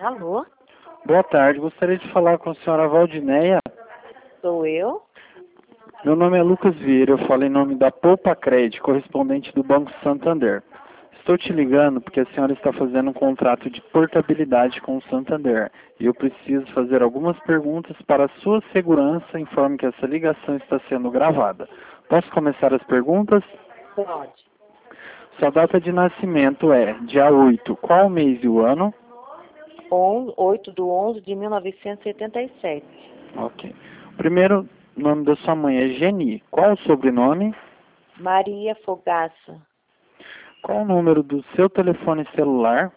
Alô? Boa tarde, gostaria de falar com a senhora Valdineia. Sou eu? Meu nome é Lucas Vieira, eu falo em nome da Poupa Cred, correspondente do Banco Santander. Estou te ligando porque a senhora está fazendo um contrato de portabilidade com o Santander e eu preciso fazer algumas perguntas para a sua segurança. Informe que essa ligação está sendo gravada. Posso começar as perguntas? Pode. Sua data de nascimento é dia 8. Qual o mês e o ano? 8/11 de 1977. Ok. O primeiro nome da sua mãe é Geni. Qual o sobrenome? Maria Fogaça. Qual o número do seu telefone celular?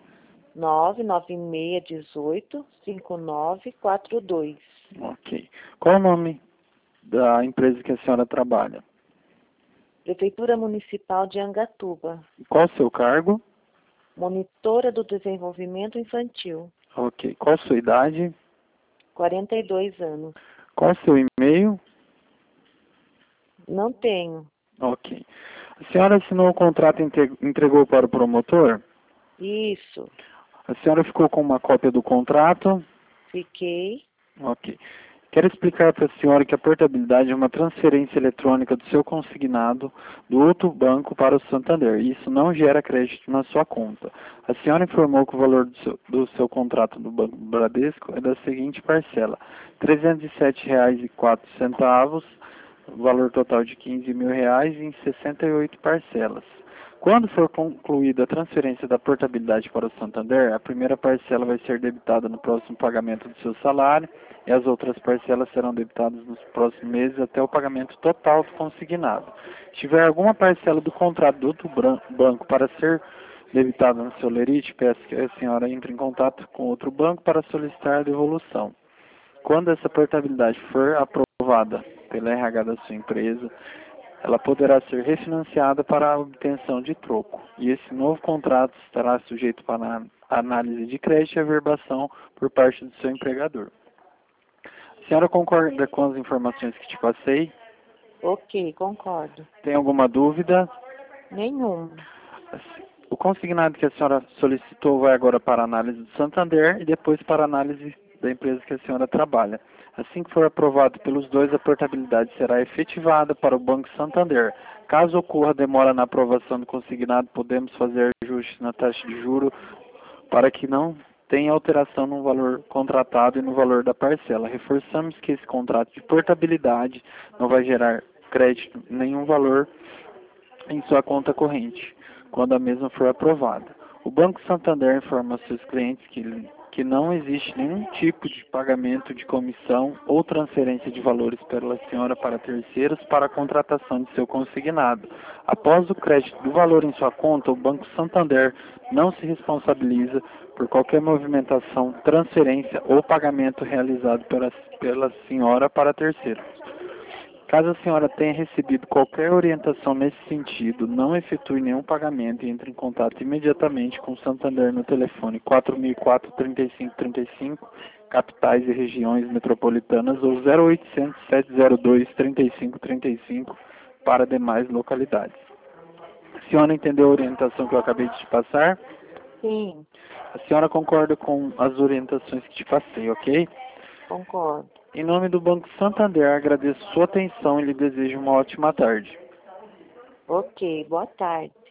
99618-5942. Ok. Qual o nome da empresa que a senhora trabalha? Prefeitura Municipal de Angatuba. Qual o seu cargo? Monitora do Desenvolvimento Infantil. Ok. Qual a sua idade? 42 anos. Qual o seu e-mail? Não tenho. Ok. A senhora assinou o contrato e entregou para o promotor? Isso. A senhora ficou com uma cópia do contrato? Fiquei. Ok. Quero explicar para a senhora que a portabilidade é uma transferência eletrônica do seu consignado do outro banco para o Santander. E isso não gera crédito na sua conta. A senhora informou que o valor do seu contrato do Banco Bradesco é da seguinte parcela: R$ 307,04, valor total de R$ 15.000 em 68 parcelas. Quando for concluída a transferência da portabilidade para o Santander, a primeira parcela vai ser debitada no próximo pagamento do seu salário e as outras parcelas serão debitadas nos próximos meses até o pagamento total do consignado. Se tiver alguma parcela do contrato do outro banco para ser debitada no seu lerite, peço que a senhora entre em contato com outro banco para solicitar a devolução. Quando essa portabilidade for aprovada pela RH da sua empresa, ela poderá ser refinanciada para a obtenção de troco. E esse novo contrato estará sujeito para análise de crédito e averbação por parte do seu empregador. A senhora concorda com as informações que te passei? Ok, concordo. Tem alguma dúvida? Nenhum. O consignado que a senhora solicitou vai agora para a análise do Santander e depois para a análise da empresa que a senhora trabalha. Assim que for aprovado pelos dois, a portabilidade será efetivada para o Banco Santander. Caso ocorra demora na aprovação do consignado, podemos fazer ajustes na taxa de juro para que não tenha alteração no valor contratado e no valor da parcela. Reforçamos que esse contrato de portabilidade não vai gerar crédito nenhum valor em sua conta corrente, quando a mesma for aprovada. O Banco Santander informa aos seus clientes que não existe nenhum tipo de pagamento de comissão ou transferência de valores pela senhora para terceiros para a contratação de seu consignado. Após o crédito do valor em sua conta, o Banco Santander não se responsabiliza por qualquer movimentação, transferência ou pagamento realizado pela senhora para terceiros. Caso a senhora tenha recebido qualquer orientação nesse sentido, não efetue nenhum pagamento e entre em contato imediatamente com o Santander no telefone 4004-3535, capitais e regiões metropolitanas, ou 0800-702-3535 para demais localidades. A senhora entendeu a orientação que eu acabei de te passar? Sim, A senhora concorda com as orientações que te passei, ok? concordo. Em nome do Banco Santander, agradeço sua atenção e lhe desejo uma ótima tarde. Ok, boa tarde.